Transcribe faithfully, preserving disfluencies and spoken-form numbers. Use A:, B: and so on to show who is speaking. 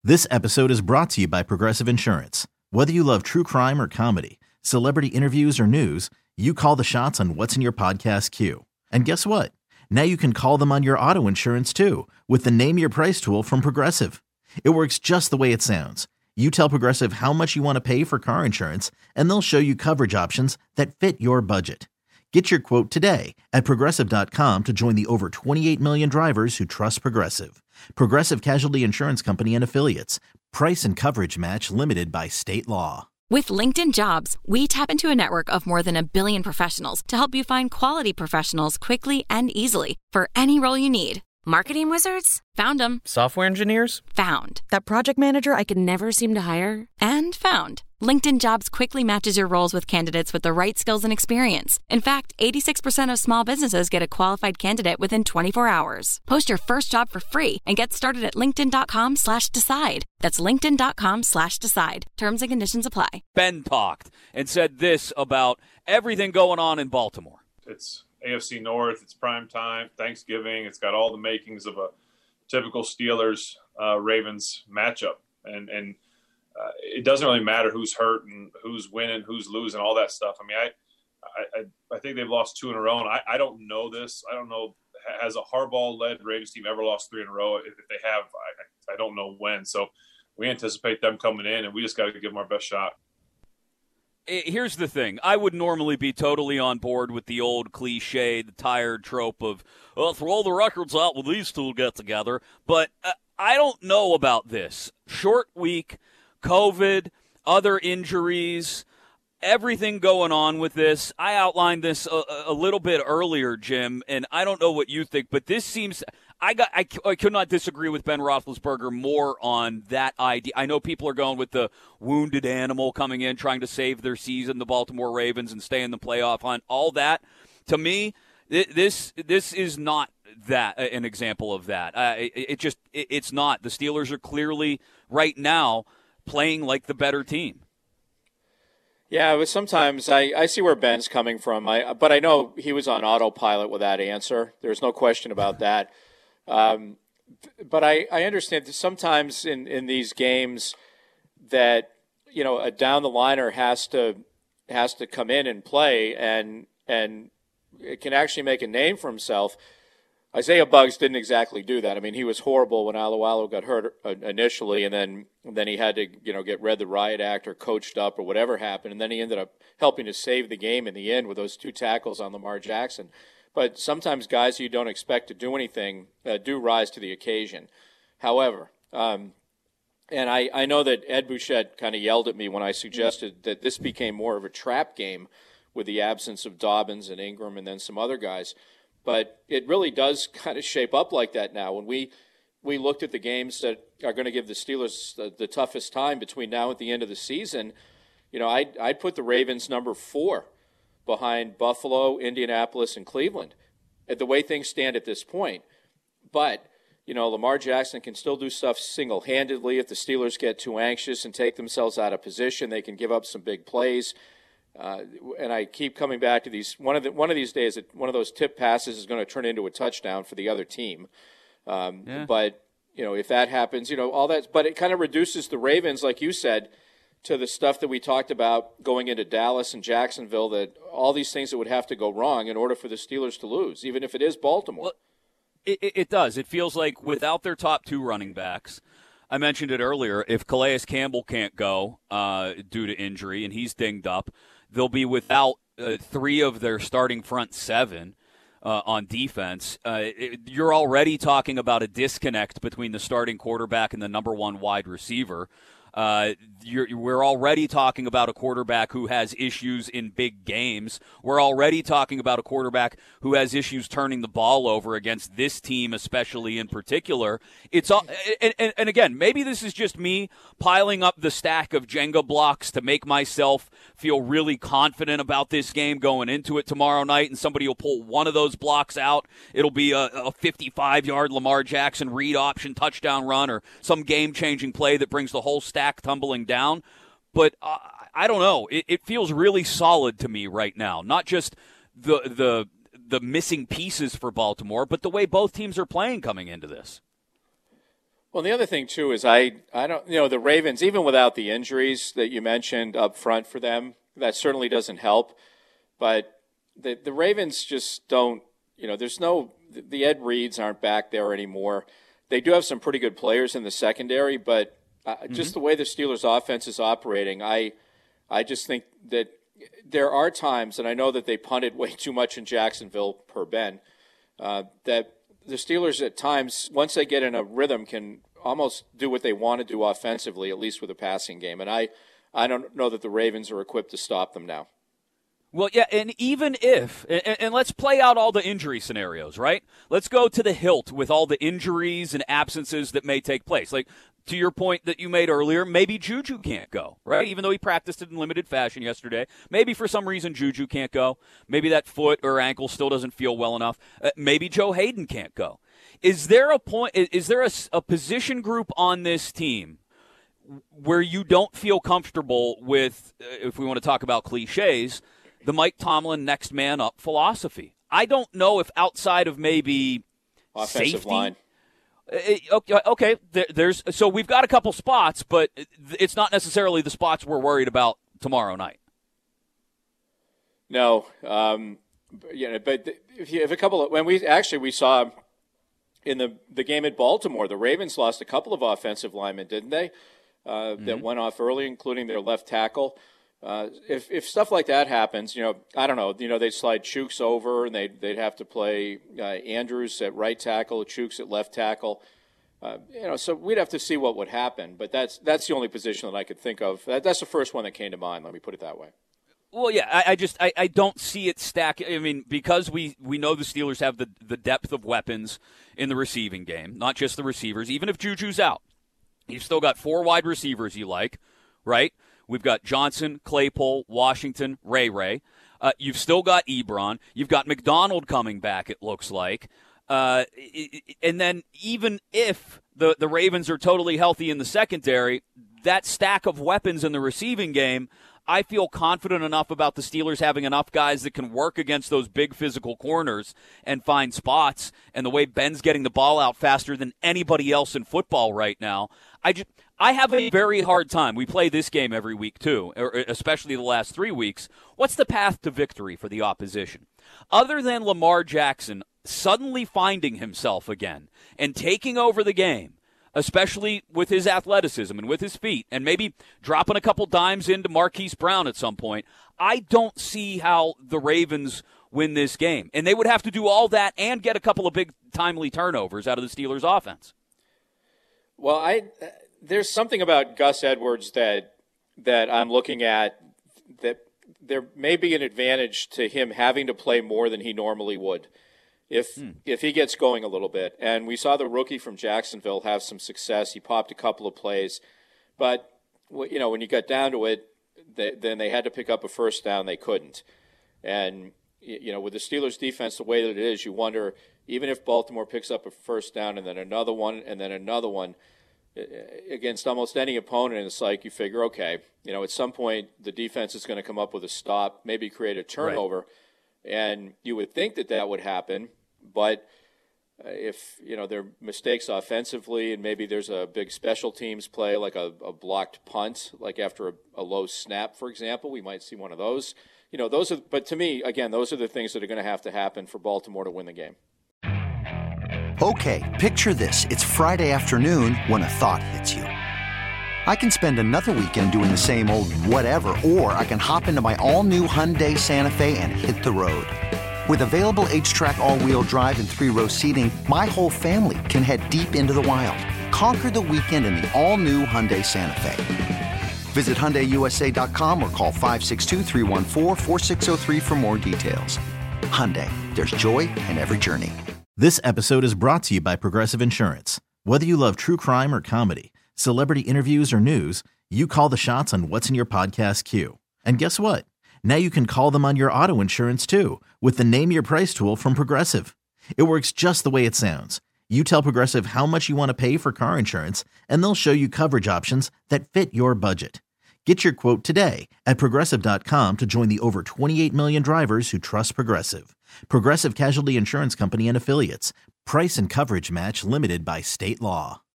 A: This episode is brought to you by Progressive Insurance. Whether you love true crime or comedy, celebrity interviews or news, you call the shots on what's in your podcast queue. And guess what? Now you can call them on your auto insurance too with the Name Your Price tool from Progressive. It works just the way it sounds. You tell Progressive how much you want to pay for car insurance, and they'll show you coverage options that fit your budget. Get your quote today at Progressive dot com to join the over twenty-eight million drivers who trust Progressive. Progressive Casualty Insurance Company and Affiliates. Price and coverage match limited by state law.
B: With LinkedIn Jobs, we tap into a network of more than a billion professionals to help you find quality professionals quickly and easily for any role you need.
C: Marketing wizards?
B: Found them.
D: Software engineers?
B: Found.
C: That project manager I could never seem to hire?
B: And found. LinkedIn Jobs quickly matches your roles with candidates with the right skills and experience. In fact, eighty-six percent of small businesses get a qualified candidate within twenty-four hours. Post your first job for free and get started at linkedin.com slash decide. That's linkedin.com slash decide. Terms and conditions apply.
E: Ben talked and said this about everything going on in Baltimore.
F: It's A F C North, it's prime time, Thanksgiving. It's got all the makings of a typical Steelers uh, Ravens matchup. And, and uh, it doesn't really matter who's hurt and who's winning, who's losing, all that stuff. I mean, I I, I think they've lost two in a row, and I, I don't know this. I don't know, has a Harbaugh-led Ravens team ever lost three in a row? If they have, I, I don't know when. So we anticipate them coming in, and we just got to give them our best shot.
E: Here's the thing. I would normally be totally on board with the old cliche, the tired trope of, well, throw the records out when these two get together. But uh, I don't know about this. Short week, COVID, other injuries, everything going on with this. I outlined this a, a little bit earlier, Jim, and I don't know what you think, but this seems – I got. I, I could not disagree with Ben Roethlisberger more on that idea. I know people are going with the wounded animal coming in, trying to save their season, the Baltimore Ravens, and stay in the playoff hunt. All that, to me, this this is not that an example of that. Uh, it, it just it, it's not. The Steelers are clearly right now playing like the better team.
G: Yeah, but sometimes I, I see where Ben's coming from. I but I know he was on autopilot with that answer. There's no question about that. Um, but I, I understand that sometimes in, in these games that, you know, a down the liner has to has to come in and play and and it can actually make a name for himself. Isaiah Buggs didn't exactly do that. I mean, he was horrible when Alualu got hurt initially, and then then he had to, you know, get read the riot act or coached up or whatever happened, and then he ended up helping to save the game in the end with those two tackles on Lamar Jackson. But sometimes guys who you don't expect to do anything uh, do rise to the occasion. However, um, and I, I know that Ed Bouchette kind of yelled at me when I suggested that this became more of a trap game with the absence of Dobbins and Ingram and then some other guys. But it really does kind of shape up like that now. When we we looked at the games that are going to give the Steelers the, the toughest time between now and the end of the season, you know, I'd, I'd put the Ravens number four behind Buffalo, Indianapolis, and Cleveland, at the way things stand at this point. But, you know, Lamar Jackson can still do stuff single-handedly. If the Steelers get too anxious and take themselves out of position, they can give up some big plays. Uh, and I keep coming back to these. One of the, one of these days, one of those tip passes is going to turn into a touchdown for the other team. Um, yeah. But, you know, if that happens, you know, all that. But it kind of reduces the Ravens, like you said, to the stuff that we talked about going into Dallas and Jacksonville, that all these things that would have to go wrong in order for the Steelers to lose, even if it is Baltimore.
E: Well, it, it does. It feels like without their top two running backs, I mentioned it earlier, if Calais Campbell can't go uh, due to injury and he's dinged up, they'll be without uh, three of their starting front seven uh, on defense. Uh, it, you're already talking about a disconnect between the starting quarterback and the number one wide receiver. Uh, you're, we're already talking about a quarterback who has issues in big games. We're already talking about a quarterback who has issues turning the ball over against this team, especially in particular. It's all, and, and, and again, maybe this is just me piling up the stack of Jenga blocks to make myself feel really confident about this game going into it tomorrow night, and somebody will pull one of those blocks out. It'll be a, a fifty-five-yard Lamar Jackson read option touchdown run or some game-changing play that brings the whole stack tumbling down. But uh, I don't know. It, it feels really solid to me right now. Not just the the the missing pieces for Baltimore, but the way both teams are playing coming into this.
G: Well, the other thing, too, is I, I don't, you know, the Ravens, even without the injuries that you mentioned up front for them, that certainly doesn't help. But the the Ravens just don't, you know, there's no, the Ed Reeds aren't back there anymore. They do have some pretty good players in the secondary, but uh, mm-hmm. just the way the Steelers' offense is operating, I, I just think that there are times, and I know that they punted way too much in Jacksonville per Ben, uh, that the Steelers at times, once they get in a rhythm, can almost do what they want to do offensively, at least with a passing game. And I, I don't know that the Ravens are equipped to stop them now.
E: Well, yeah, and even if, and, and let's play out all the injury scenarios, right? Let's go to the hilt with all the injuries and absences that may take place. Like, to your point that you made earlier, maybe Juju can't go, right? Even though he practiced it in limited fashion yesterday. Maybe for some reason Juju can't go. Maybe that foot or ankle still doesn't feel well enough. Uh, maybe Joe Hayden can't go. Is there a point, is there a, a position group on this team where you don't feel comfortable with, uh, if we want to talk about cliches, the Mike Tomlin next man up philosophy? I don't know if outside of maybe
G: offensive
E: safety,
G: line.
E: Okay, okay. There's so we've got a couple spots, but it's not necessarily the spots we're worried about tomorrow night.
G: No, um, you know, but if you have a couple of when we actually we saw in the the game at Baltimore, the Ravens lost a couple of offensive linemen, didn't they? Uh, mm-hmm. That went off early, including their left tackle. Uh, if if stuff like that happens, you know, I don't know, you know, they'd slide Chooks over and they'd, they'd have to play uh, Andrews at right tackle, Chooks at left tackle. Uh, you know, so we'd have to see what would happen. But that's that's the only position that I could think of. That, that's the first one that came to mind. Let me put it that way.
E: Well, yeah, I, I just I, I don't see it stack. I mean, because we, we know the Steelers have the, the depth of weapons in the receiving game, not just the receivers. Even if Juju's out, you've still got four wide receivers you like, right? We've got Johnson, Claypool, Washington, Ray Ray. Uh, you've still got Ebron. You've got McDonald coming back, it looks like. Uh, and then even if the, the Ravens are totally healthy in the secondary, that stack of weapons in the receiving game, I feel confident enough about the Steelers having enough guys that can work against those big physical corners and find spots. And the way Ben's getting the ball out faster than anybody else in football right now, I just I have a very hard time. We play this game every week too, especially the last three weeks. What's the path to victory for the opposition? Other than Lamar Jackson suddenly finding himself again and taking over the game, especially with his athleticism and with his feet, and maybe dropping a couple dimes into Marquise Brown at some point, I don't see how the Ravens win this game. And they would have to do all that and get a couple of big timely turnovers out of the Steelers' offense.
G: Well, I there's something about Gus Edwards that that I'm looking at that there may be an advantage to him having to play more than he normally would if hmm. if he gets going a little bit. And we saw the rookie from Jacksonville have some success. He popped a couple of plays. But, you know, when you got down to it, they, then they had to pick up a first down. They couldn't. And, you know, with the Steelers' defense the way that it is, you wonder, even if Baltimore picks up a first down and then another one and then another one, against almost any opponent, it's like you figure, okay, you know, at some point the defense is going to come up with a stop, maybe create a turnover, right. And you would think that that would happen, but if, you know, there are mistakes offensively and maybe there's a big special teams play like a, a blocked punt, like after a, a low snap, for example, we might see one of those. You know, those are, but to me, again, those are the things that are going to have to happen for Baltimore to win the game.
D: Okay, picture this. It's Friday afternoon when a thought hits you. I can spend another weekend doing the same old whatever, or I can hop into my all-new Hyundai Santa Fe and hit the road. With available H-Track all-wheel drive and three-row seating, my whole family can head deep into the wild. Conquer the weekend in the all-new Hyundai Santa Fe. Visit Hyundai U S A dot com or call five six two, three one four, four six zero three for more details. Hyundai, there's joy in every journey.
A: This episode is brought to you by Progressive Insurance. Whether you love true crime or comedy, celebrity interviews or news, you call the shots on what's in your podcast queue. And guess what? Now you can call them on your auto insurance too with the Name Your Price tool from Progressive. It works just the way it sounds. You tell Progressive how much you want to pay for car insurance, and they'll show you coverage options that fit your budget. Get your quote today at Progressive dot com to join the over twenty-eight million drivers who trust Progressive. Progressive Casualty Insurance Company and Affiliates. Price and coverage match limited by state law.